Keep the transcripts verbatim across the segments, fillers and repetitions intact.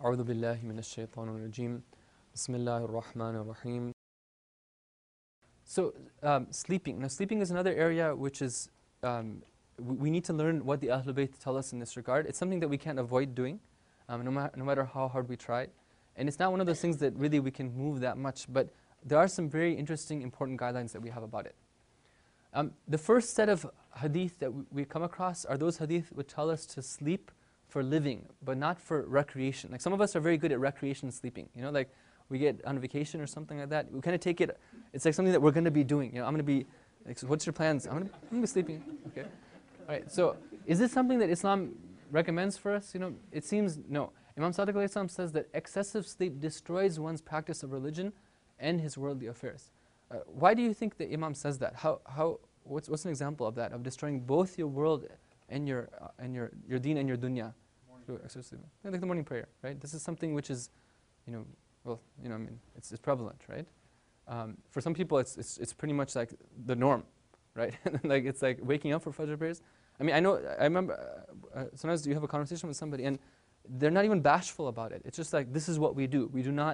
أعوذ بالله من الشيطان الرجيم بسم الله الرحمن الرحيم. So um, sleeping. Now sleeping is another area which is, um, we, we need to learn what the Ahlul Bayt tell us in this regard. It's something that we can't avoid doing, um, no, ma no matter how hard we try. And it's not one of those things that really we can move that much, but there are some very interesting, important guidelines that we have about it. Um, the first set of hadith that we, we come across are those hadith which tell us to sleep for living, but not for recreation. Like some of us are very good at recreation sleeping. You know, like we get on vacation or something like that. We kind of take it, it's like something that we're going to be doing. You know, I'm going to be, like, so what's your plans? I'm going to be sleeping. Okay. All right. So is this something that Islam recommends for us? You know, it seems no. Imam Sadiq alayhi salam says that excessive sleep destroys one's practice of religion and his worldly affairs. Uh, why do you think that Imam says that? How, how, what's, what's an example of that, of destroying both your world and your, uh, and your, your deen and your dunya? Through excessive sleeping. Yeah, like the morning prayer, right? This is something which is, you know, well, you know, I mean, it's, it's prevalent, right? Um, for some people, it's, it's, it's pretty much like the norm, right? Like it's like waking up for Fajr prayers. I mean, I know, I remember, uh, uh, sometimes you have a conversation with somebody and they're not even bashful about it. It's just like, this is what we do. We do not,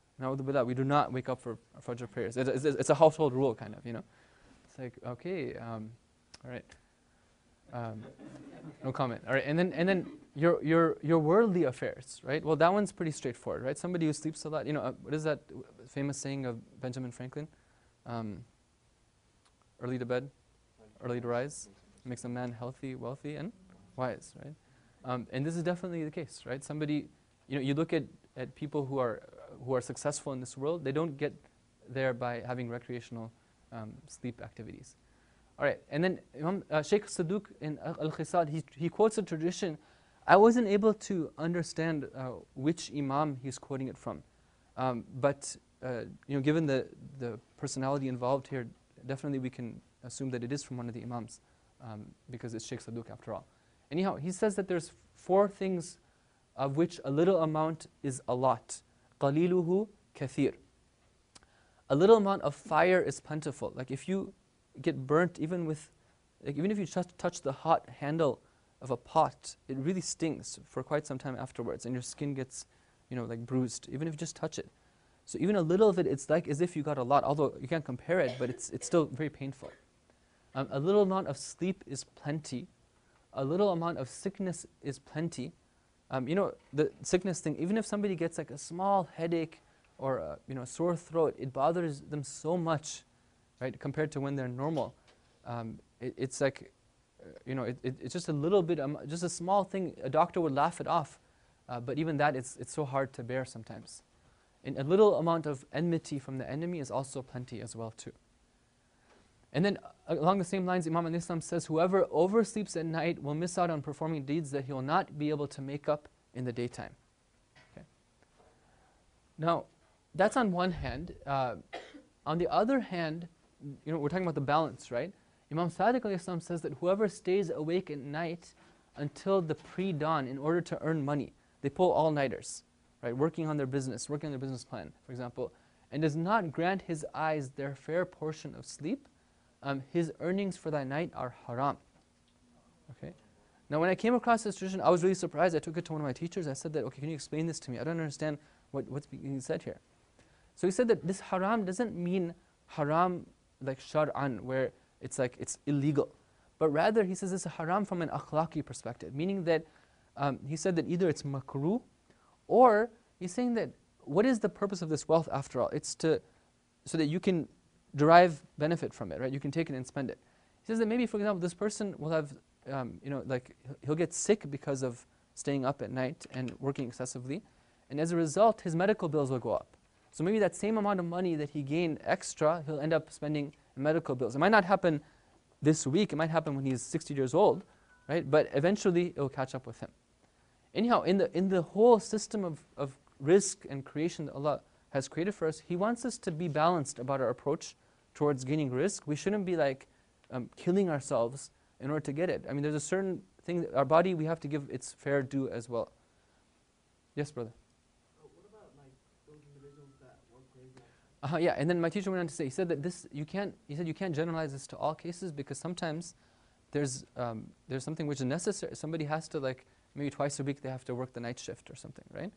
we do not wake up for Fajr prayers. It's, it's, it's a household rule, kind of, you know? It's like, okay, um, all right. Um, no comment. All right, and then and then your your your worldly affairs, right? Well, that one's pretty straightforward, right? Somebody who sleeps a lot, you know, uh, what is that famous saying of Benjamin Franklin? Um, early to bed, early to rise, makes a man healthy, wealthy, and wise, right? Um, and this is definitely the case, right? Somebody, you know, you look at at people who are uh, who are successful in this world. They don't get there by having recreational um, sleep activities. All right, and then Imam uh, Shaykh Saduq in Al-Khisal, he, he quotes a tradition. I wasn't able to understand uh, which Imam he's quoting it from. Um, but uh, you know, given the, the personality involved here, definitely we can assume that it is from one of the Imams, um, because it's Shaykh Saduq after all. Anyhow, he says that there's four things of which a little amount is a lot. قَلِيلُهُ كَثِيرٌ. A little amount of fire is plentiful. Like if you get burnt, even with, like even if you just touch the hot handle of a pot, it really stings for quite some time afterwards, and your skin gets, you know, like bruised, even if you just touch it. So even a little of it, it's like as if you got a lot, although you can't compare it, but it's, it's still very painful. Um, a little amount of sleep is plenty. A little amount of sickness is plenty. Um, you know, the sickness thing, even if somebody gets like a small headache or a, you know, sore throat, it bothers them so much, right, compared to when they're normal. Um, it, it's like, uh, you know, it, it, it's just a little bit, um, just a small thing. A doctor would laugh it off, uh, but even that, it's, it's so hard to bear sometimes. And a little amount of enmity from the enemy is also plenty as well too. And then uh, along the same lines, Imam al-Islam says, whoever oversleeps at night will miss out on performing deeds that he will not be able to make up in the daytime. Okay. Now, that's on one hand. Uh, on the other hand, you know, we're talking about the balance, right? Imam Sadiq alayhi salam says that whoever stays awake at night until the pre-dawn in order to earn money, they pull all-nighters, right? Working on their business, working on their business plan, for example, and does not grant his eyes their fair portion of sleep, um, his earnings for that night are haram. Okay. Now, when I came across this tradition, I was really surprised. I took it to one of my teachers. I said that, okay, can you explain this to me? I don't understand what, what's being said here. So he said that this haram doesn't mean haram like shar'an, where it's like it's illegal. But rather, he says this is haram from an akhlaqi perspective, meaning that um, he said that either it's makruh, or he's saying that what is the purpose of this wealth after all? It's to, so that you can derive benefit from it, right? You can take it and spend it. He says that maybe, for example, this person will have, um, you know, like he'll get sick because of staying up at night and working excessively, and as a result, his medical bills will go up. So maybe that same amount of money that he gained extra, he'll end up spending in medical bills. It might not happen this week, it might happen when he's sixty years old, right? But eventually it will catch up with him. Anyhow, in the, in the whole system of, of risk and creation that Allah has created for us, He wants us to be balanced about our approach towards gaining risk. We shouldn't be like um, killing ourselves in order to get it. I mean, there's a certain thing, that our body, we have to give its fair due as well. Yes, brother? Uh, yeah, and then my teacher went on to say, he said that this, you can't, he said you can't generalize this to all cases, because sometimes there's, um, there's something which is necessary. Somebody has to, like, maybe twice a week they have to work the night shift or something, right?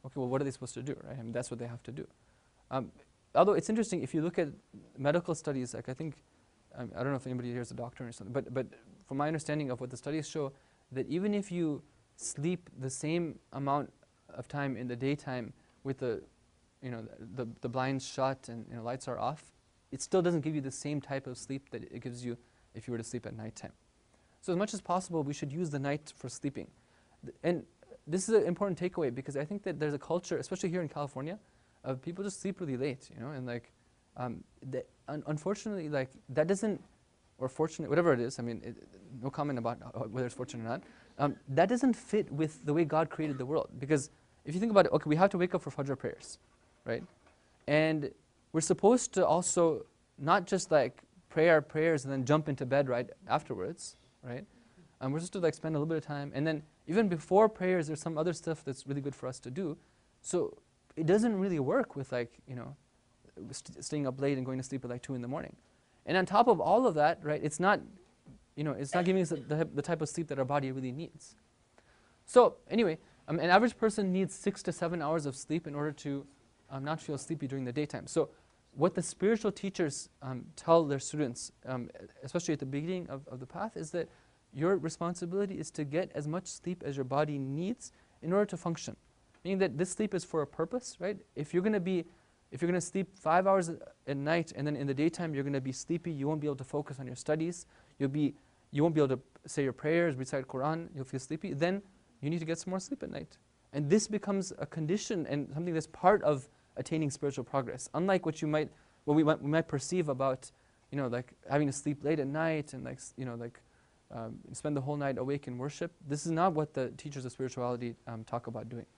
Okay, well, what are they supposed to do, right? I mean, that's what they have to do. Um, although it's interesting, if you look at medical studies, like I think, um, I don't know if anybody here is a doctor or something, but, but from my understanding of what the studies show, that even if you sleep the same amount of time in the daytime with the, you know, the, the, the blinds shut and, you know, lights are off, it still doesn't give you the same type of sleep that it gives you if you were to sleep at nighttime. So as much as possible, we should use the night for sleeping. Th- and this is an important takeaway, because I think that there's a culture, especially here in California, of people just sleep really late, you know, and like, um, that un unfortunately, like, that doesn't, or fortunate, whatever it is, I mean, it, no comment about uh, whether it's fortunate or not, um, that doesn't fit with the way God created the world. Because if you think about it, okay, we have to wake up for Fajr prayers, right? And we're supposed to also not just like pray our prayers and then jump into bed right afterwards, right? Um, we're supposed to like spend a little bit of time, and then even before prayers, there's some other stuff that's really good for us to do. So it doesn't really work with like, you know, st staying up late and going to sleep at like two in the morning. And on top of all of that, right, it's not, you know, it's not giving us the, the, the type of sleep that our body really needs. So anyway, um, an average person needs six to seven hours of sleep in order to um, not feel sleepy during the daytime. So what the spiritual teachers um, tell their students, um, especially at the beginning of, of the path, is that your responsibility is to get as much sleep as your body needs in order to function. Meaning that this sleep is for a purpose, right? If you're going to be, if you're going to sleep five hours at night and then in the daytime you're going to be sleepy, you won't be able to focus on your studies, you'll be, you won't be able to say your prayers, recite Quran, you'll feel sleepy, then you need to get some more sleep at night. And this becomes a condition and something that's part of attaining spiritual progress. Unlike what you might, what we might, we might perceive about, you know, like having to sleep late at night and like, you know, like um, spend the whole night awake in worship. This is not what the teachers of spirituality um, talk about doing.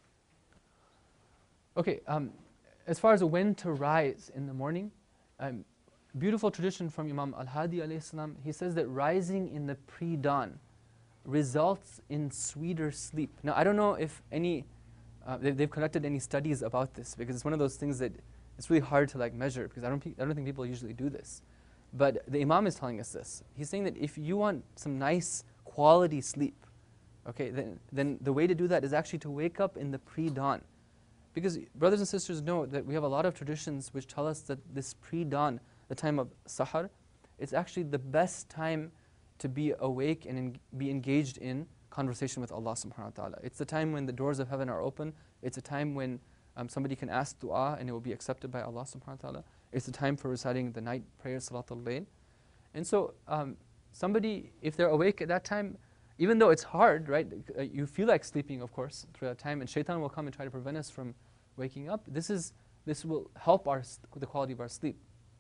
Okay, um, as far as when to rise in the morning, um, beautiful tradition from Imam Al-Hadi alayhi salam, he says that rising in the pre-dawn results in sweeter sleep. Now, I don't know if any, uh, they, they've conducted any studies about this, because it's one of those things that it's really hard to like measure, because I don't, I don't think people usually do this. But the Imam is telling us this. He's saying that if you want some nice quality sleep, okay, then, then the way to do that is actually to wake up in the pre-dawn. Because brothers and sisters know that we have a lot of traditions which tell us that this pre-dawn, the time of sahar, it's actually the best time to be awake and en be engaged in conversation with Allah subhanahu wa ta'ala. It's the time when the doors of heaven are open. It's a time when um, somebody can ask dua and it will be accepted by Allah subhanahu wa ta'ala. It's the time for reciting the night prayers, Salatul Layl. And so um, somebody, if they're awake at that time, even though it's hard, right, uh, you feel like sleeping, of course, through that time, and shaitan will come and try to prevent us from waking up. This is this will help our the quality of our sleep.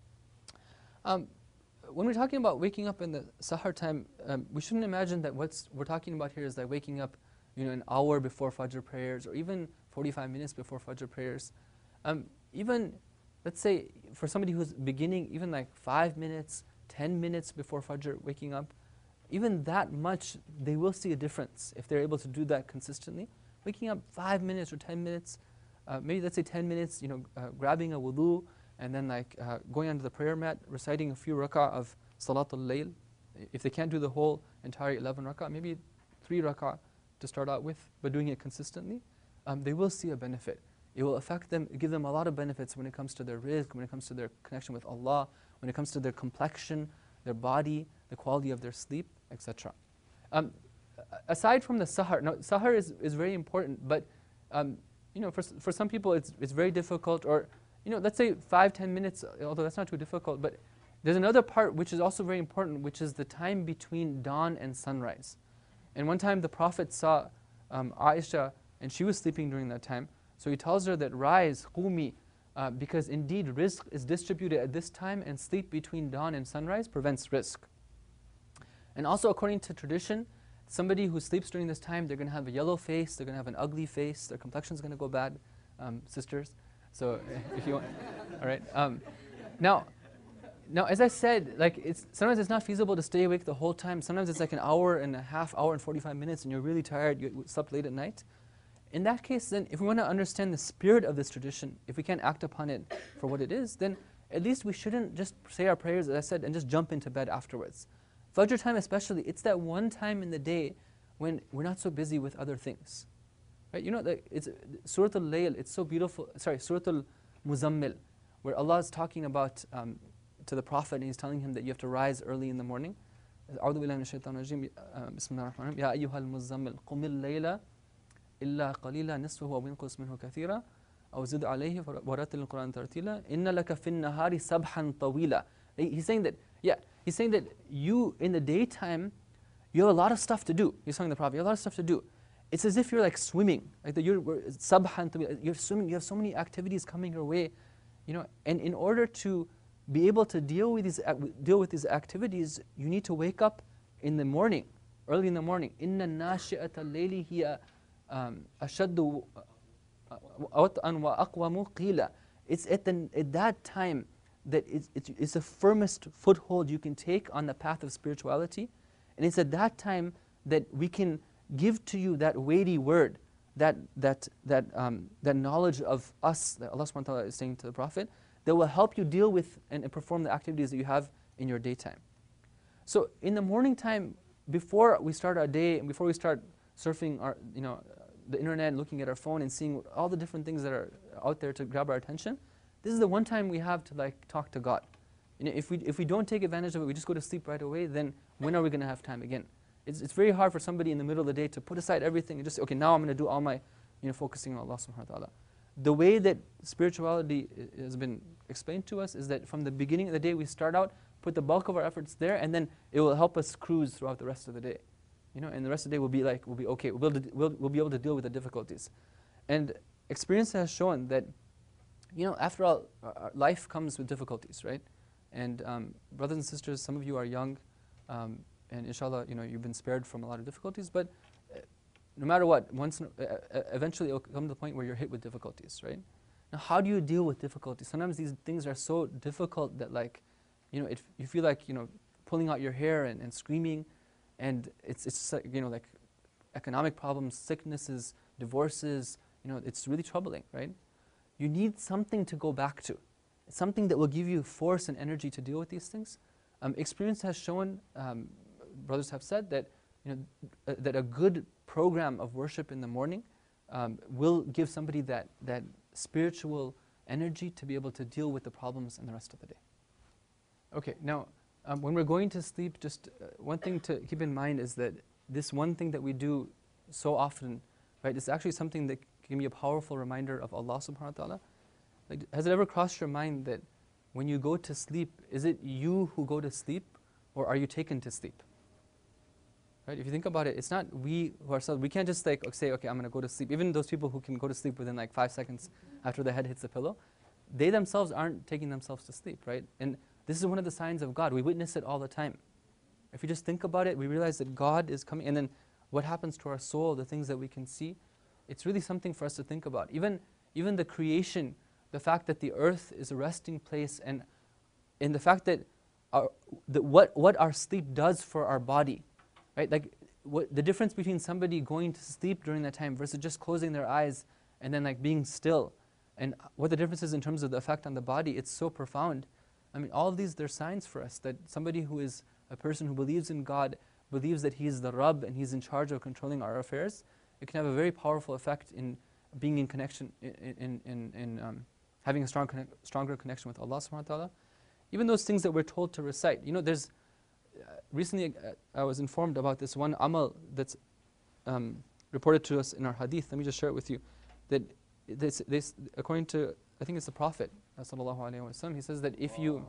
Um, when we're talking about waking up in the sahar time, um, we shouldn't imagine that what's we're talking about here is like waking up, you know, an hour before Fajr prayers, or even forty-five minutes before Fajr prayers. Um, even, let's say, for somebody who's beginning, even like five minutes, ten minutes before Fajr waking up, even that much, they will see a difference if they're able to do that consistently. Waking up five minutes or ten minutes, uh, maybe let's say ten minutes, you know, uh, grabbing a wudu, and then like uh, going onto the prayer mat, reciting a few rak'ah of Salatul Layl. If they can't do the whole entire eleven rak'ah, maybe three rak'ah to start out with, but doing it consistently, um, they will see a benefit. It will affect them, give them a lot of benefits when it comes to their rizq, when it comes to their connection with Allah, when it comes to their complexion, their body, the quality of their sleep, et cetera. Um, aside from the sahar, now sahar is, is very important, but um, you know, for, for some people it's, it's very difficult, or you know, let's say five, ten minutes, although that's not too difficult, but there's another part which is also very important, which is the time between dawn and sunrise. And one time the Prophet saw um, Aisha, and she was sleeping during that time, so he tells her that rise, qumi, uh, because indeed rizq is distributed at this time, and sleep between dawn and sunrise prevents rizq. And also according to tradition, somebody who sleeps during this time, they're going to have a yellow face, they're going to have an ugly face, their complexion's going to go bad, um, sisters. So if you want, all right. Um, now, now, as I said, like it's sometimes it's not feasible to stay awake the whole time. Sometimes it's like an hour and a half, hour and forty-five minutes, and you're really tired. You slept late at night. In that case, then, if we want to understand the spirit of this tradition, if we can't act upon it for what it is, then at least we shouldn't just say our prayers, as I said, and just jump into bed afterwards. Fajr time especially, it's that one time in the day when we're not so busy with other things. Right? You know, the, it's Surah Al-Layl, it's so beautiful, sorry, Surah Al-Muzammil, where Allah is talking about um, to the Prophet, and He's telling him that you have to rise early in the morning. أعوذ بالله من الشيطان الرجيم بسم الله الرحمن الرحيم يا أيها المزمل قم الليل إلا قليلا نصفه أو انقص منه كثيرا أو زد عليه ورتل القرآن ترتيلا إن لك في النهار سبحا طويلا. He's saying that, yeah, he's saying that you in the daytime, you have a lot of stuff to do. He's telling the Prophet, you have a lot of stuff to do. It's as if you're like swimming, like that you're subhan, you're swimming. You have so many activities coming your way, you know. And in order to be able to deal with these deal with these activities, you need to wake up in the morning, early in the morning. Inna nashi'ata al-layli hiya ashaddu wat'an wa aqwamu qila. It's at, the, at that time that it's, it's, it's the firmest foothold you can take on the path of spirituality. And it's at that time that we can give to you that weighty word, that, that, that, um, that knowledge of us that Allah subhanahu wa ta'ala is saying to the Prophet, that will help you deal with and, and perform the activities that you have in your daytime. So in the morning time, before we start our day and before we start surfing our, you know, the internet, looking at our phone and seeing all the different things that are out there to grab our attention, this is the one time we have to like talk to God. You know, if we, if we don't take advantage of it, we just go to sleep right away, then when are we going to have time again? It's, it's very hard for somebody in the middle of the day to put aside everything and just say, okay, now I'm going to do all my, you know, focusing on Allah subhanahu wa ta'ala. The way that spirituality has been explained to us is that from the beginning of the day we start out, put the bulk of our efforts there, and then it will help us cruise throughout the rest of the day. You know, and the rest of the day will be like, we'll be okay, we'll, be able to, we'll, we'll be able to deal with the difficulties. And experience has shown that, you know, after all, our life comes with difficulties, right? And um, brothers and sisters, some of you are young, um, and inshallah, you know, you've been spared from a lot of difficulties, but uh, no matter what, once, uh, uh, eventually it will come to the point where you're hit with difficulties, right? Now, how do you deal with difficulties? Sometimes these things are so difficult that, like, you know, it, you feel like, you know, pulling out your hair and, and screaming, and it's, it's just like, you know, like economic problems, sicknesses, divorces, you know, it's really troubling, right? You need something to go back to, something that will give you force and energy to deal with these things. Um, experience has shown, um, brothers have said that, you know, uh, that a good program of worship in the morning um, will give somebody that, that spiritual energy to be able to deal with the problems in the rest of the day. Okay, now um, when we're going to sleep, just uh, one thing to keep in mind is that this one thing that we do so often, right, is actually something that can be a powerful reminder of Allah subhanahu wa ta'ala. Like, has it ever crossed your mind that when you go to sleep, is it you who go to sleep, or are you taken to sleep? Right? If you think about it, it's not we who ourselves. We can't just like say, okay, I'm going to go to sleep. Even those people who can go to sleep within like five seconds after their head hits the pillow, they themselves aren't taking themselves to sleep, right? And this is one of the signs of God. We witness it all the time. If you just think about it, we realize that God is coming, and then what happens to our soul, the things that we can see, it's really something for us to think about. Even, even the creation, the fact that the earth is a resting place, and, and the fact that, our, that what, what our sleep does for our body, right? Like what, the difference between somebody going to sleep during that time versus just closing their eyes and then like being still, and what the difference is in terms of the effect on the body, it's so profound. I mean, all of these, they're signs for us that somebody who is a person who believes in God, believes that He is the Rabb and He's in charge of controlling our affairs, it can have a very powerful effect in being in connection, in, in, in, in um, having a strong connect, stronger connection with Allah subhanahu wa ta'ala. Even those things that we're told to recite. You know, there's, uh, recently uh, I was informed about this one amal that's um, reported to us in our hadith. Let me just share it with you. That this, this, according to, I think it's the Prophet, sallallahu alayhi wa sallam, he says that if you,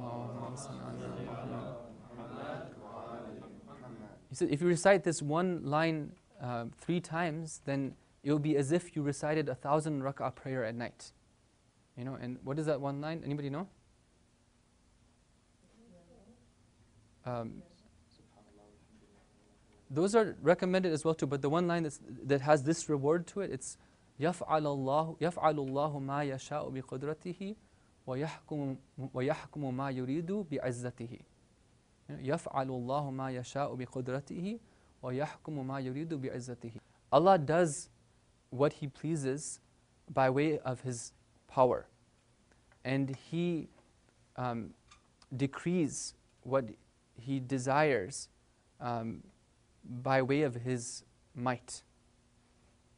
he said, if you recite this one line uh, three times, then it will be as if you recited a thousand rak'ah prayer at night. You know, and what is that one line? Anybody know? Um, those are recommended as well too, but the one line that's, that has this reward to it, it's يَفْعَلُ اللَّهُ يَفْعَلُ اللَّهُ مَا يَشَاءُ بِقُدْرَتِهِ وَيَحْكُمُ وَيَحْكُمُ مَا يُرِيدُ بِعِزَّتِهِ. يَفْعَلُ اللَّهُ مَا يَشَاءُ بِقُدْرَتِهِ وَيَحْكُمُ مَا يُرِيدُ بِعِزَّتِهِ. Allah does what He pleases by way of His power, and He um, decrees what He desires um, by way of His might.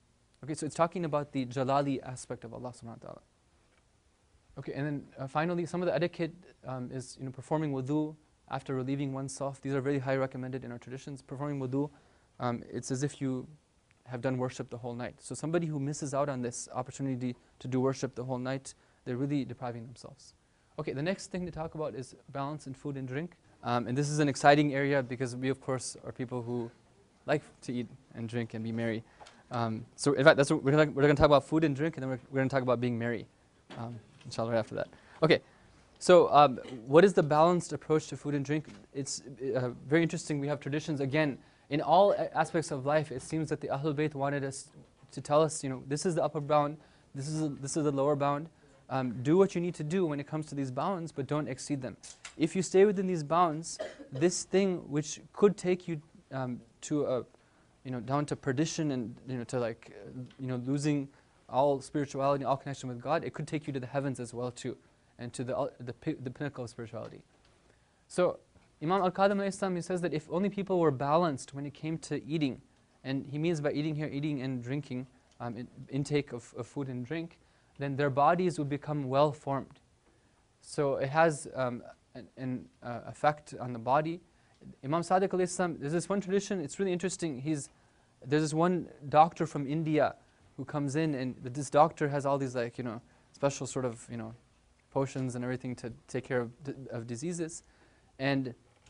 Okay, so it's talking about the jalali aspect of Allah subhanahu wa ta'ala. Okay, and then uh, finally, some of the etiquette um, is you know performing wudu after relieving oneself. These are very high recommended in our traditions. Performing wudu, um, it's as if you have done worship the whole night. So somebody who misses out on this opportunity to do worship the whole night, they're really depriving themselves. Okay, the next thing to talk about is balance in food and drink. Um, and this is an exciting area because we, of course, are people who like to eat and drink and be merry. Um, so in fact, that's what we're going we're to talk about food and drink, and then we're, we're going to talk about being merry, um, inshallah, right after that. Okay, so um, what is the balanced approach to food and drink? It's uh, very interesting. We have traditions, again, in all aspects of life. It seems that the Ahlul Bayt wanted us to tell us, you know, this is the upper bound, this is, a, this is the lower bound. Um, do what you need to do when it comes to these bounds, but don't exceed them. If you stay within these bounds, this thing which could take you um, to a, you know, down to perdition and you know to like, uh, you know, losing all spirituality, all connection with God, it could take you to the heavens as well too, and to the uh, the, pi the pinnacle of spirituality. So Imam Al-Qadim al-Islam, he says that if only people were balanced when it came to eating, and he means by eating here, eating and drinking, um, in, intake of, of food and drink, then their bodies would become well formed. So it has um, an, an uh, effect on the body. Imam Sadiq alayhi salam, there's this one tradition, it's really interesting. He's, there's this one doctor from India who comes in, and this doctor has all these like, you know, special sort of, you know, potions and everything to take care of, of diseases. And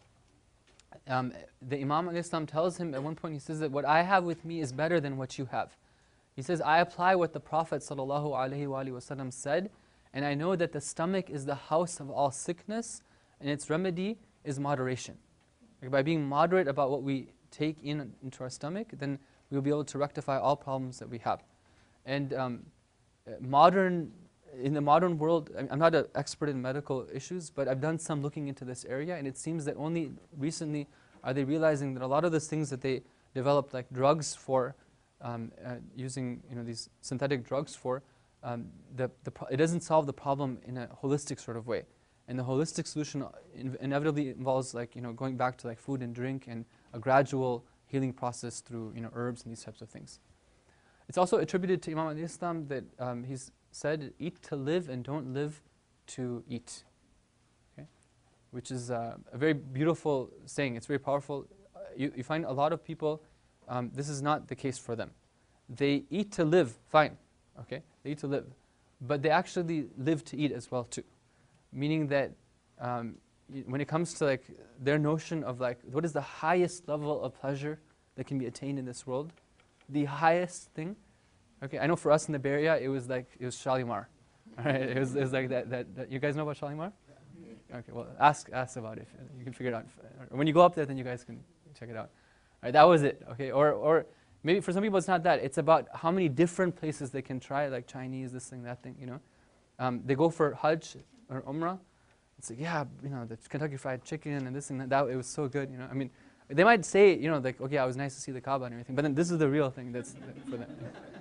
um, the Imam alayhi salam tells him at one point, he says that what I have with me is better than what you have. He says, I apply what the Prophet sallallahu alaihi wasallam said, and I know that the stomach is the house of all sickness, and its remedy is moderation. Like by being moderate about what we take in into our stomach, then we'll be able to rectify all problems that we have. And um, modern, in the modern world, I'm not an expert in medical issues, but I've done some looking into this area, and it seems that only recently are they realizing that a lot of those things that they developed, like drugs for, Um, uh, using you know these synthetic drugs for, um, the, the pro it doesn't solve the problem in a holistic sort of way, and the holistic solution in inevitably involves like you know going back to like food and drink and a gradual healing process through you know herbs and these types of things. It's also attributed to Imam al-Islam that um, he's said, "Eat to live and don't live to eat," okay? Which is uh, a very beautiful saying. It's very powerful. Uh, you, you find a lot of people. Um, this is not the case for them. They eat to live, fine, okay? They eat to live, but they actually live to eat as well too, meaning that um, when it comes to like their notion of like what is the highest level of pleasure that can be attained in this world, the highest thing, okay? I know for us in the Bay Area, it was like it was Shalimar, all right? It was, it was like that, that. That you guys know about Shalimar? Okay, well ask ask about it. You can figure it out. When you go up there, then you guys can check it out. Right, that was it, okay? Or, or maybe for some people it's not that. It's about how many different places they can try, like Chinese, this thing, that thing, you know? Um, they go for Hajj or Umrah. It's like, yeah, you know, the Kentucky Fried Chicken and this and that, that, it was so good, you know? I mean, they might say, you know, like, okay, it was nice to see the Kaaba and everything, but then this is the real thing that's for them.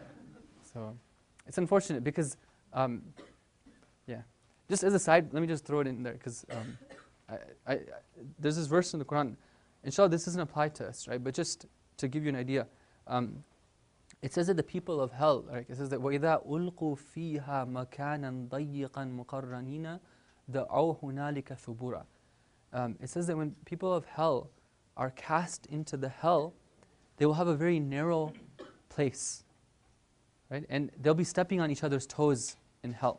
So it's unfortunate because, um, yeah. Just as a side, let me just throw it in there because um, I, I, I, there's this verse in the Quran. Inshallah, this doesn't apply to us, right? But just to give you an idea, um, it says that the people of hell, right? It says that وَإِذَا أُلْقُوا فِيهَا مَكَانًا ضَيِّقًا مُقَرَّنِينَ دَعَوْا هُنَالِكَ ثُبُورًا. Um, it says that when people of hell are cast into the hell, they will have a very narrow place, right? And they'll be stepping on each other's toes in hell.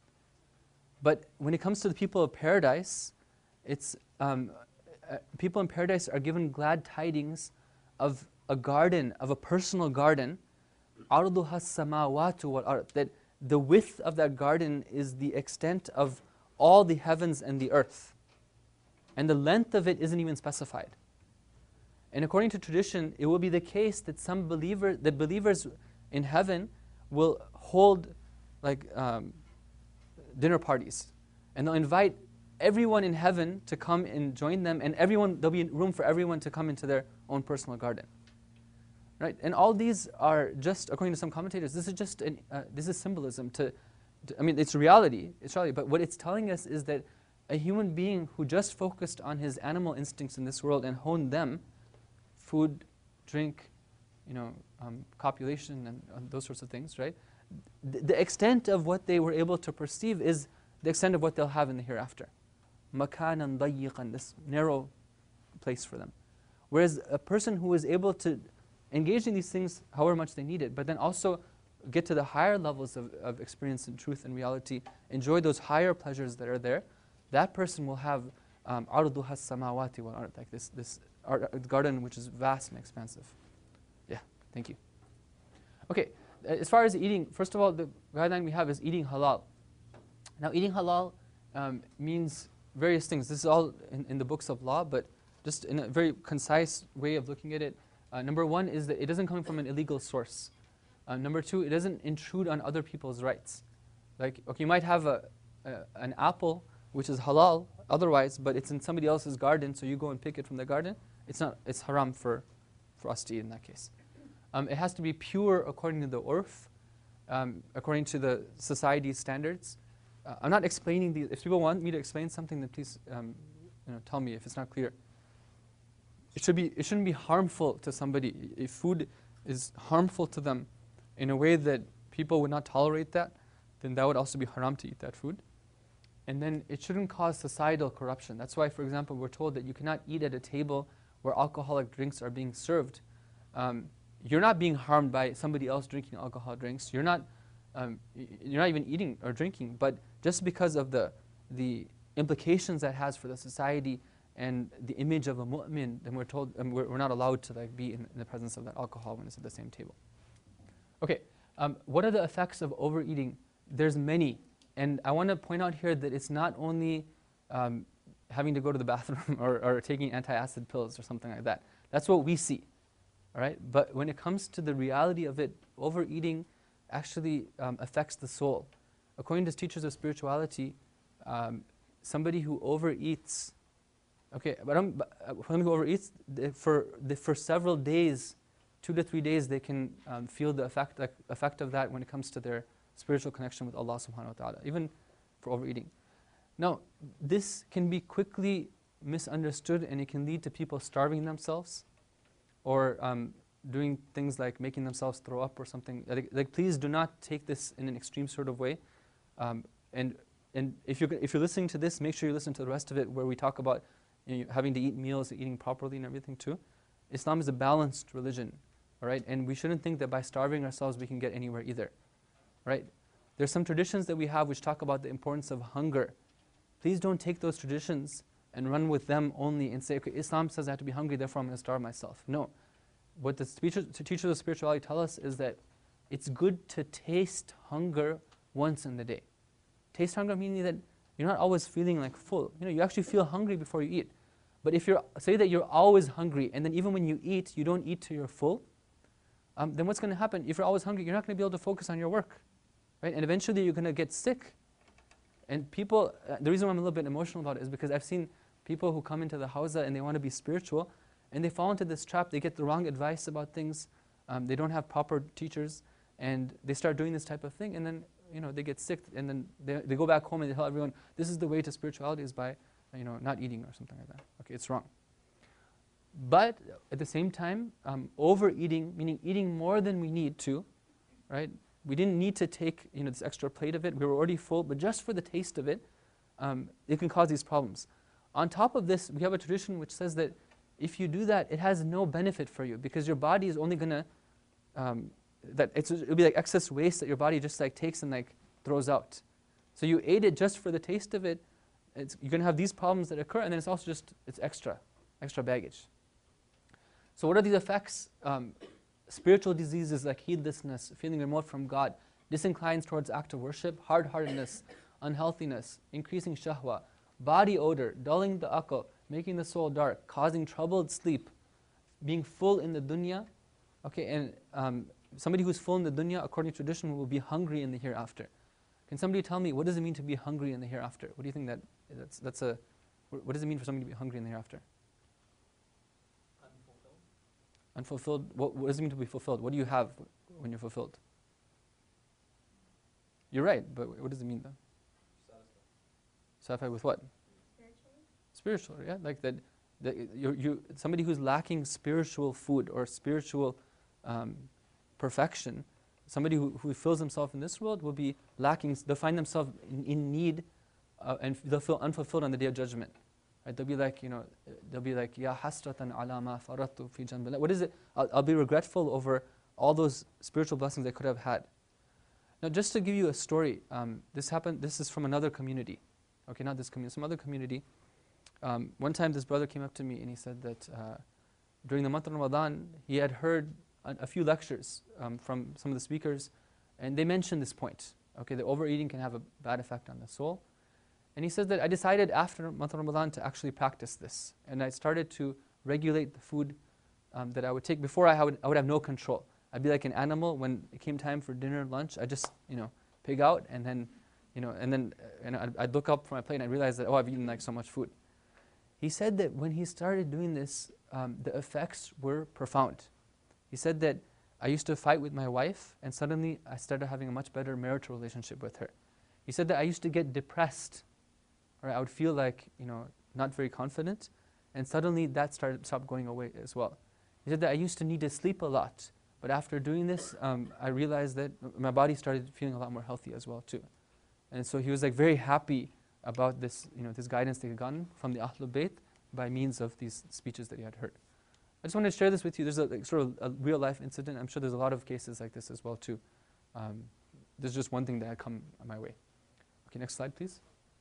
But when it comes to the people of paradise, it's um, Uh, people in paradise are given glad tidings of a garden, of a personal garden, عَرْضُهَا السَّمَاوَاتُ وَالْأَرْضُ, that the width of that garden is the extent of all the heavens and the earth. And the length of it isn't even specified. And according to tradition, it will be the case that some believer, that believers in heaven will hold like um, dinner parties, and they'll invite everyone in heaven to come and join them, and everyone, there'll be room for everyone to come into their own personal garden, right? And all these are just, according to some commentators, this is just an, uh, this is symbolism to, to, I mean, it's reality, it's reality, but what it's telling us is that a human being who just focused on his animal instincts in this world and honed them, food, drink, you know, um, copulation and, and those sorts of things, right? Th the extent of what they were able to perceive is the extent of what they'll have in the hereafter. مَكَانًا ضَيِّقًا, this narrow place for them. Whereas a person who is able to engage in these things however much they need it, but then also get to the higher levels of, of experience and truth and reality, enjoy those higher pleasures that are there, that person will have عَرْضُهَا السَّمَاوَاتِ وَالْأَرْضِ, like this, this art, garden which is vast and expansive. Yeah, thank you. Okay, as far as eating, first of all, the guideline we have is eating halal. Now, eating halal um, means various things. This is all in, in the books of law, but just in a very concise way of looking at it. Uh, number one is that it doesn't come from an illegal source. Uh, number two, it doesn't intrude on other people's rights. Like, okay, you might have a, a, an apple which is halal otherwise, but it's in somebody else's garden, so you go and pick it from the garden. It's not, it's haram for, for us to eat in that case. Um, it has to be pure according to the urf, um, according to the society's standards. Uh, I'm not explaining these. If people want me to explain something, then please um, you know, tell me if it's not clear. It, should be, it shouldn't be harmful to somebody. If food is harmful to them in a way that people would not tolerate that, then that would also be haram to eat that food. And then it shouldn't cause societal corruption. That's why, for example, we're told that you cannot eat at a table where alcoholic drinks are being served. Um, you're not being harmed by somebody else drinking alcoholic drinks. You're not, um, you're not even eating or drinking, but just because of the, the implications that has for the society and the image of a mu'min, then we're told um, we're, we're not allowed to like be in, in the presence of that alcohol when it's at the same table. Okay, um, what are the effects of overeating? There's many, and I want to point out here that it's not only um, having to go to the bathroom or, or taking anti-acid pills or something like that. That's what we see, all right? But when it comes to the reality of it, overeating actually um, affects the soul. According to teachers of spirituality, um, somebody who overeats, okay, but, um, but uh, somebody who overeats, they, for, the, for several days, two to three days, they can um, feel the effect, like, effect of that when it comes to their spiritual connection with Allah subhanahu wa ta'ala, even for overeating. Now, this can be quickly misunderstood, and it can lead to people starving themselves or um, doing things like making themselves throw up or something. Like, like, please do not take this in an extreme sort of way. Um, and and if you're, if you're listening to this, make sure you listen to the rest of it where we talk about you know, having to eat meals, eating properly and everything too. Islam is a balanced religion, all right? And we shouldn't think that by starving ourselves we can get anywhere either, right? There's some traditions that we have which talk about the importance of hunger. Please don't take those traditions and run with them only and say, okay, Islam says I have to be hungry, therefore I'm going to starve myself. No. What the teachers, teachers of spirituality tell us is that it's good to taste hunger once in the day. Taste hunger meaning that you're not always feeling like full. You know, you actually feel hungry before you eat. But if you're, say that you're always hungry, and then even when you eat, you don't eat till you're full, um, then what's going to happen? If you're always hungry, you're not going to be able to focus on your work, right? And eventually you're going to get sick. And people, uh, the reason why I'm a little bit emotional about it is because I've seen people who come into the hawza and they want to be spiritual, and they fall into this trap. They get the wrong advice about things. Um, they don't have proper teachers, and they start doing this type of thing, and then you know they get sick, and then they, they go back home and they tell everyone, this is the way to spirituality is by you know not eating or something like that. Okay, it's wrong. But at the same time, um, overeating, meaning eating more than we need to, right? We didn't need to take you know this extra plate of it. We were already full, but just for the taste of it, um, it can cause these problems. On top of this, we have a tradition which says that if you do that, it has no benefit for you because your body is only gonna, um, that it's, it'll be like excess waste that your body just like takes and like throws out. So you ate it just for the taste of it. It's, you're gonna have these problems that occur, and then it's also just it's extra, extra baggage. So what are these effects? Um, spiritual diseases like heedlessness, feeling remote from God, disinclines towards active worship, hard-heartedness, unhealthiness, increasing shahwa, body odor, dulling the aql, making the soul dark, causing troubled sleep, being full in the dunya. Okay, and um, somebody who's full in the dunya, according to tradition, will be hungry in the hereafter. Can somebody tell me, what does it mean to be hungry in the hereafter? What do you think that, that's, that's a, what does it mean for somebody to be hungry in the hereafter? Unfulfilled. Unfulfilled, what, what does it mean to be fulfilled? What do you have when you're fulfilled? You're right, but what does it mean though? Satisfied. Satisfied with what? Spiritual, yeah, like that. that you, you, somebody who's lacking spiritual food or spiritual um, perfection. Somebody who, who fills himself in this world will be lacking, they'll find themselves in, in need uh, and they'll feel unfulfilled on the Day of Judgment. Right? They'll be like, you know, they'll be like, Ya hasratan ala ma farattu fi janbillah. What is it? I'll, I'll be regretful over all those spiritual blessings I could have had. Now, just to give you a story, um, this happened, this is from another community. Okay, not this community, some other community. Um, one time this brother came up to me and he said that uh, during the month of Ramadan, he had heard a, a few lectures um, from some of the speakers, and they mentioned this point. Okay, that overeating can have a bad effect on the soul. And he said that I decided after month of Ramadan to actually practice this. And I started to regulate the food um, that I would take. Before I would, I would have no control. I'd be like an animal. When it came time for dinner, lunch, I just, you know, pig out, and then, you know, and then uh, and I'd, I'd look up from my plate and I'd realize that, oh, I've eaten like so much food. He said that when he started doing this, um, the effects were profound. He said that I used to fight with my wife, and suddenly I started having a much better marital relationship with her. He said that I used to get depressed, or I would feel like, you know, not very confident, and suddenly that started stopped going away as well. He said that I used to need to sleep a lot, but after doing this, um, I realized that my body started feeling a lot more healthy as well too. And so he was like very happy about this, you know, this guidance they had gotten from the Ahlul Bayt by means of these speeches that he had heard. I just wanted to share this with you. There's a like, sort of a real life incident. I'm sure there's a lot of cases like this as well too. Um, there's just one thing that had come my way. Okay, next slide, please.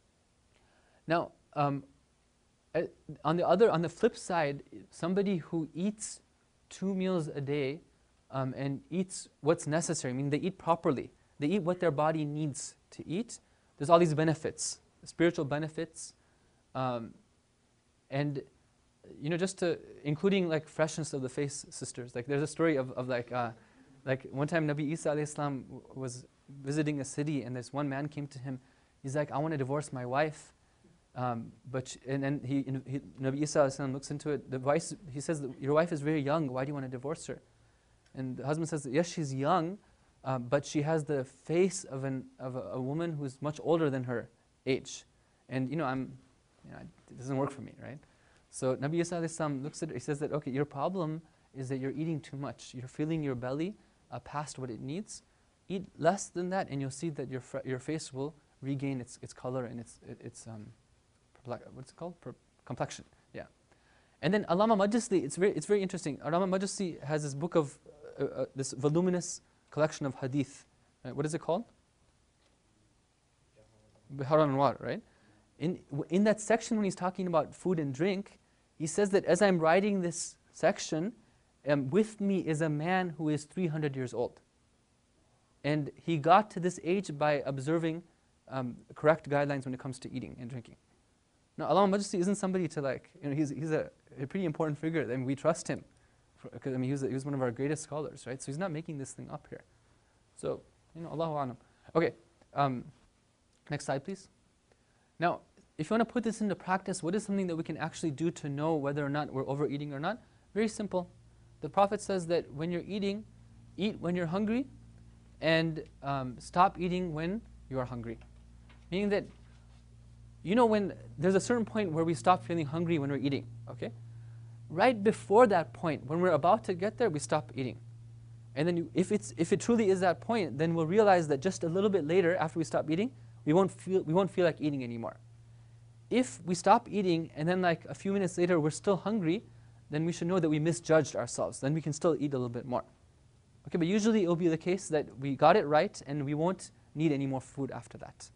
Now, um, uh, on the other, on the flip side, somebody who eats two meals a day um, and eats what's necessary, I mean, they eat properly. They eat what their body needs to eat. There's all these benefits, spiritual benefits, um, and you know, just to, including like freshness of the face, sisters. Like there's a story of, of like, uh, like one time Nabi Isa alayhi salam was visiting a city, and this one man came to him. He's like, I want to divorce my wife. Um, but sh and then he, he, Nabi Isa alayhi salam looks into it. The wife, he says, your wife is very young. Why do you want to divorce her? And the husband says, yes, she's young, uh, but she has the face of an of a, a woman who's much older than her age. And you know, I'm, you know, it doesn't work for me, right? So Nabi Isa alayhi salam looks at it. He says that, okay, your problem is that you're eating too much. You're filling your belly uh, past what it needs. Eat less than that, and you'll see that your your face will regain its its color and its its um. What's it called? Per complexion. Yeah. And then Allama Majlisi, it's very, it's very interesting. Allama Majlisi has this book of, uh, uh, this voluminous collection of hadith. Right? What is it called? Bihar al-Anwar, right? In, in that section when he's talking about food and drink, he says that as I'm writing this section, um, with me is a man who is three hundred years old. And he got to this age by observing um, correct guidelines when it comes to eating and drinking. Now, Allama Majlisi isn't somebody to like, you know, he's, he's a, a pretty important figure, and I mean, we trust him. Because, I mean, he was, he was one of our greatest scholars, right? So he's not making this thing up here. So, you know, Allahu A'lam. Okay, um, next slide, please. Now, if you want to put this into practice, what is something that we can actually do to know whether or not we're overeating or not? Very simple. The Prophet says that when you're eating, eat when you're hungry, and um, stop eating when you are hungry. Meaning that, you know, when there's a certain point where we stop feeling hungry when we're eating, okay? Right before that point, when we're about to get there, we stop eating. And then you, if, it's, if it truly is that point, then we'll realize that just a little bit later, after we stop eating, we won't feel, we won't feel like eating anymore. If we stop eating and then like a few minutes later we're still hungry, then we should know that we misjudged ourselves. Then we can still eat a little bit more. Okay, but usually it will be the case that we got it right and we won't need any more food after that.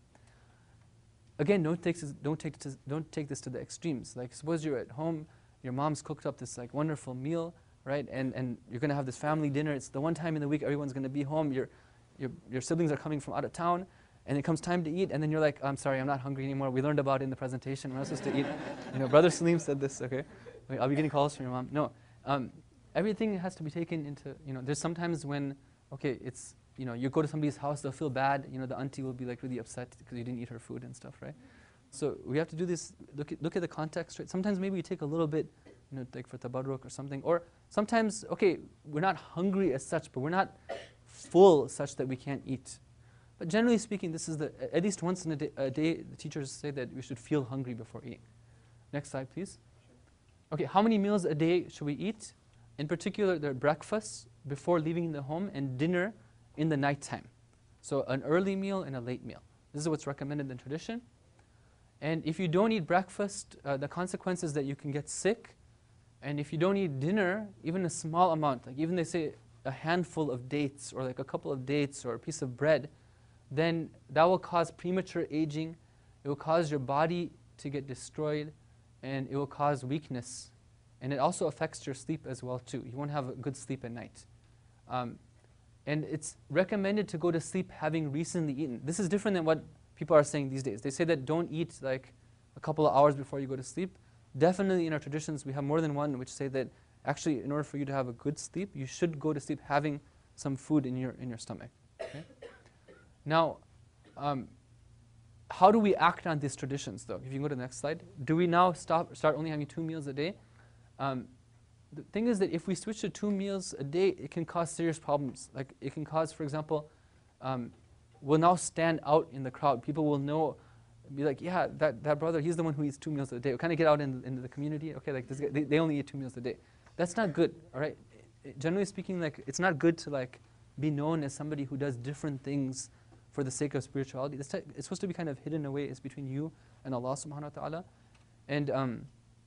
Again, don't take this, don't take this, don't take this to the extremes. Like suppose you're at home, your mom's cooked up this like wonderful meal, right? And and you're gonna have this family dinner. It's the one time in the week everyone's gonna be home. Your your your siblings are coming from out of town, and it comes time to eat, and then you're like, I'm sorry, I'm not hungry anymore. We learned about it in the presentation. We're not supposed to eat. You know, Brother Salim said this. Okay, Wait, I'll be getting calls from your mom. No, um, everything has to be taken into. You know, there's sometimes when okay, it's. You know, you go to somebody's house, they'll feel bad. You know, the auntie will be like really upset because you didn't eat her food and stuff, right? So we have to do this. Look at look at the context, right? Sometimes maybe we take a little bit, you know, like for tabarruk or something. Or sometimes, okay, we're not hungry as such, but we're not full such that we can't eat. But generally speaking, this is the at least once in a day, a day the teachers say that we should feel hungry before eating. Next slide, please. Okay, how many meals a day should we eat? In particular, there are breakfasts, before leaving the home and dinner in the nighttime. So an early meal and a late meal. This is what's recommended in tradition. And if you don't eat breakfast, uh, the consequence is that you can get sick. And if you don't eat dinner, even a small amount, like even they say a handful of dates or like a couple of dates or a piece of bread, then that will cause premature aging. It will cause your body to get destroyed, and it will cause weakness. And it also affects your sleep as well too. You won't have a good sleep at night. Um, and it's recommended to go to sleep having recently eaten. This is different than what people are saying these days. They say that don't eat like a couple of hours before you go to sleep. Definitely in our traditions, we have more than one which say that actually in order for you to have a good sleep, you should go to sleep having some food in your, in your stomach. Okay? Now, um, how do we act on these traditions though? If you can go to the next slide. Do we now stop, start only having two meals a day? Um, the thing is that if we switch to two meals a day, it can cause serious problems. Like it can cause, for example, um, we'll now stand out in the crowd. People will know, be like, yeah, that, that brother, he's the one who eats two meals a day. We'll kind of get out in, into the community. Okay, like this guy, they, they only eat two meals a day. That's not good, all right? It, generally speaking, like it's not good to like be known as somebody who does different things for the sake of spirituality. It's, it's supposed to be kind of hidden away. It's between you and Allah subhanahu wa ta'ala. And um,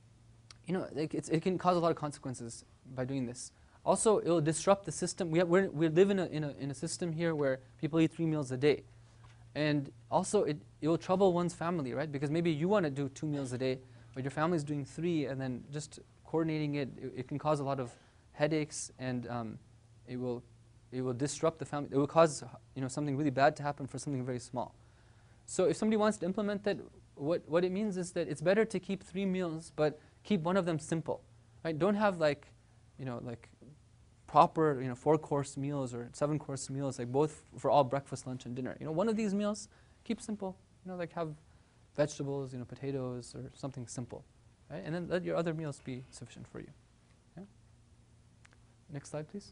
you know, like it's, it can cause a lot of consequences by doing this. Also, it will disrupt the system. We, have, we're, we live in a, in, a, in a system here where people eat three meals a day. And also, it, it will trouble one's family, right? Because maybe you want to do two meals a day, but your family's doing three, and then just coordinating it, it, it can cause a lot of headaches, and um, it will it will disrupt the family. It will cause you know something really bad to happen for something very small. So if somebody wants to implement that, what what it means is that it's better to keep three meals, but keep one of them simple, right? Don't have like, you know, like proper, you know, four-course meals or seven-course meals, like both for all breakfast, lunch, and dinner. You know, one of these meals, keep simple. You know, like have vegetables, you know, potatoes or something simple, right? And then let your other meals be sufficient for you. Yeah? Next slide, please.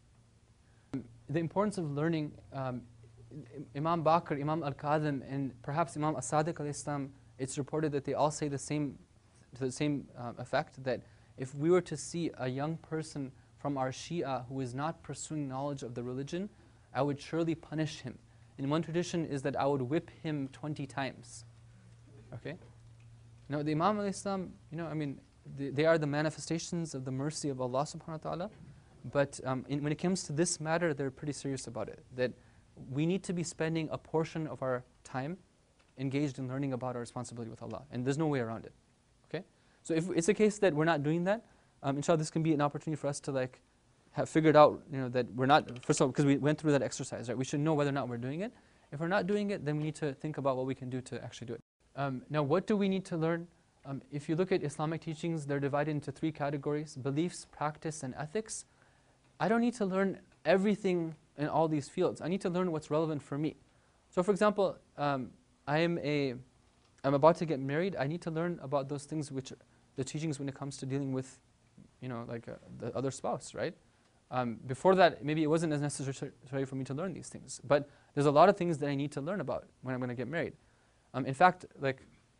The importance of learning. Um, Imam Baqir, Imam Al-Kadhim, and perhaps Imam As-Sadiq al-Islam, it's reported that they all say the same, to the same um, effect, that if we were to see a young person from our Shia who is not pursuing knowledge of the religion, I would surely punish him. In one tradition is that I would whip him twenty times. Okay? Now the Imam al-Islam, you know, I mean, they, they are the manifestations of the mercy of Allah subhanahu wa ta'ala, but um, in, when it comes to this matter, they're pretty serious about it. That we need to be spending a portion of our time engaged in learning about our responsibility with Allah, and there's no way around it. Okay? So if it's a case that we're not doing that, um, inshallah, this can be an opportunity for us to like have figured out, you know, that we're not, first of all, because we went through that exercise, right? We should know whether or not we're doing it. If we're not doing it, then we need to think about what we can do to actually do it. Um, now, what do we need to learn? Um, if you look at Islamic teachings, they're divided into three categories: beliefs, practice, and ethics. I don't need to learn everything in all these fields. I need to learn what's relevant for me. So, for example, um, I am a, I'm about to get married. I need to learn about those things which, the teachings when it comes to dealing with, you know, like uh, the other spouse, right? Um, before that, maybe it wasn't as necessary for me to learn these things. But there's a lot of things that I need to learn about when I'm going to get married. Um, in fact, like,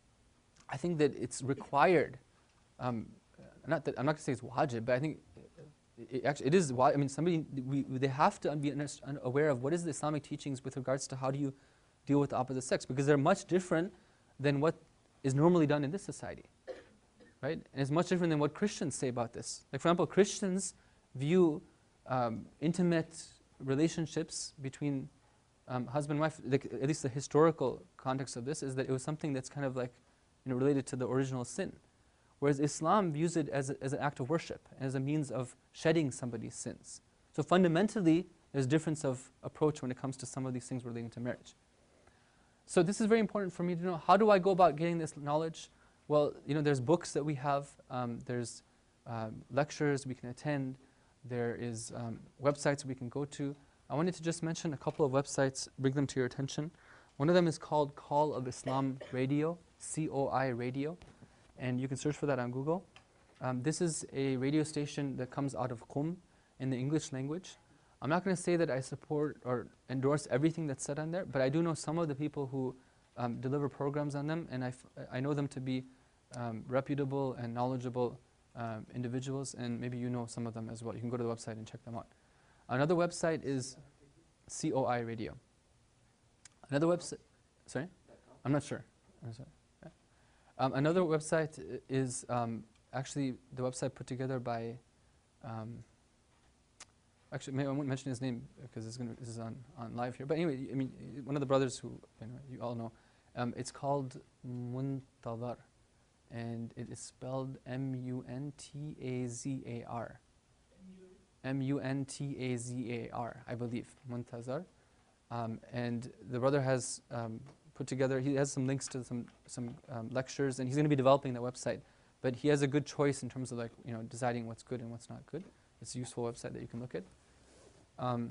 I think that it's required. Um, not that I'm not going to say it's wajib, but I think it, it actually it is. I mean, somebody we, they have to be aware of what is the Islamic teachings with regards to how do you deal with the opposite sex, because they're much different than what is normally done in this society, right? And it's much different than what Christians say about this. Like, for example, Christians view um, intimate relationships between um, husband and wife, like, at least the historical context of this is that it was something that's kind of like, you know, related to the original sin. Whereas Islam views it as, a, as an act of worship, as a means of shedding somebody's sins. So fundamentally, there's a difference of approach when it comes to some of these things relating to marriage. So this is very important for me to know. How do I go about getting this knowledge? Well, you know, there's books that we have. Um, there's um, lectures we can attend. There is um, websites we can go to. I wanted to just mention a couple of websites, bring them to your attention. One of them is called Call of Islam Radio, C O I Radio, and you can search for that on Google. Um, this is a radio station that comes out of Qum in the English language. I'm not going to say that I support or endorse everything that's said on there, but I do know some of the people who um, deliver programs on them, and I, f I know them to be um, reputable and knowledgeable um, individuals, and maybe you know some of them as well. You can go to the website and check them out. Another website is C O I Radio. Another website, sorry? I'm not sure. I'm sorry. Yeah. Um, another website i- is um, actually the website put together by, um, actually, maybe I won't mention his name because it's gonna, this is on, on live here. But anyway, I mean, y- one of the brothers who you, know, you all know, um, it's called Muntazar, and it is spelled M U N T A Z A R. M U N T A Z A R, I believe, Muntazar. Um, and the brother has um, put together, he has some links to some, some um, lectures, and he's going to be developing the website. But he has a good choice in terms of like, you know, deciding what's good and what's not good. It's a useful website that you can look at. Um,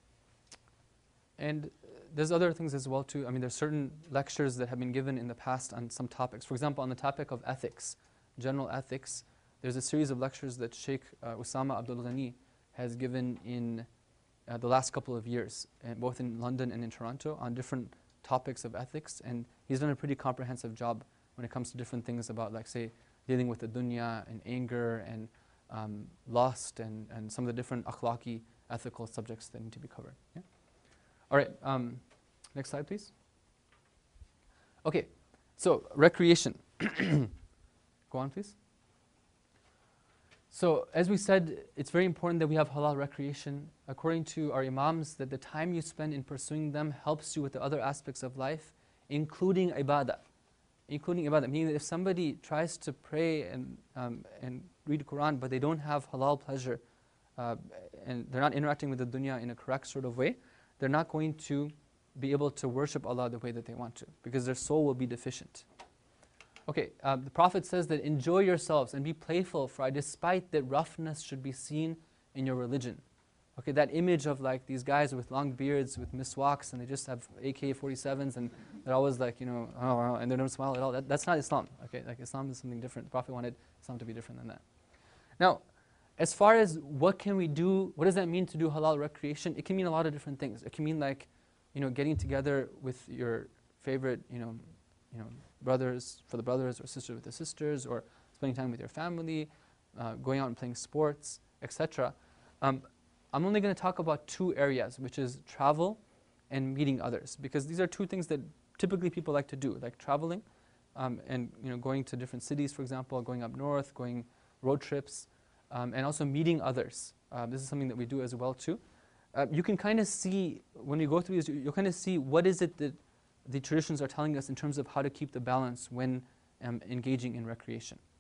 and there's other things as well too. I mean, there's certain lectures that have been given in the past on some topics. For example, on the topic of ethics, general ethics, there's a series of lectures that Sheikh uh, Usama Abdul Ghani has given in uh, the last couple of years, uh, both in London and in Toronto, on different topics of ethics. And he's done a pretty comprehensive job when it comes to different things about, like, say, dealing with the dunya and anger and um, lust and, and some of the different akhlaqi ethical subjects that need to be covered. Yeah? All right, um, next slide, please. Okay, so recreation. Go on, please. So, as we said, it's very important that we have halal recreation. According to our imams, that the time you spend in pursuing them helps you with the other aspects of life, including ibadah. Including ibadah, meaning that if somebody tries to pray and, um, and read the Quran, but they don't have halal pleasure, uh, and they're not interacting with the dunya in a correct sort of way, they're not going to be able to worship Allah the way that they want to, because their soul will be deficient. Okay, uh, the Prophet says that enjoy yourselves and be playful, for I despite that roughness should be seen in your religion. Okay, that image of like these guys with long beards, with miswaks, and they just have A K forty-sevens, and they're always like, you know, oh, oh, and they don't smile at all. That, that's not Islam. Okay, like Islam is something different. The Prophet wanted Islam to be different than that. Now, as far as what can we do, what does that mean to do halal recreation? It can mean a lot of different things. It can mean like, you know, getting together with your favorite, you know, you know, brothers for the brothers, or sisters with the sisters, or spending time with your family, uh, going out and playing sports, et cetera. Um, I'm only going to talk about two areas, which is travel and meeting others, because these are two things that typically people like to do, like traveling um, and you know going to different cities, for example, going up north, going road trips, um, and also meeting others. Uh, this is something that we do as well too. Uh, you can kind of see when you go through these, you'll kind of see what is it that the traditions are telling us in terms of how to keep the balance when um, engaging in recreation.